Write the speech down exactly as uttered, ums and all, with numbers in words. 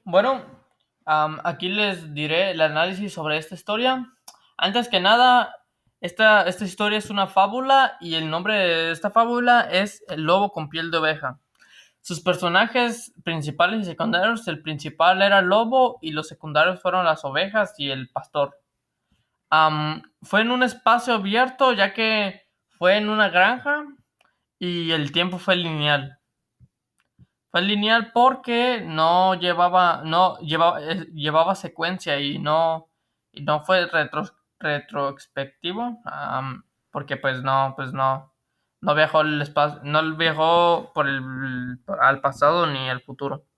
Bueno, am, aquí les diré el análisis sobre esta historia. Antes que nada, esta, esta historia es una fábula y el nombre de esta fábula es El lobo con piel de oveja. Sus personajes principales y secundarios, el principal era el lobo y los secundarios fueron las ovejas y el pastor. Am, fue en un espacio abierto ya que fue en una granja y el tiempo fue lineal. Fue lineal porque no llevaba, no llevaba, eh, llevaba secuencia y no, y no fue retro, retrospectivo, am, porque pues no, pues no, no viajó el espacio, no viajó por el, al pasado ni al futuro.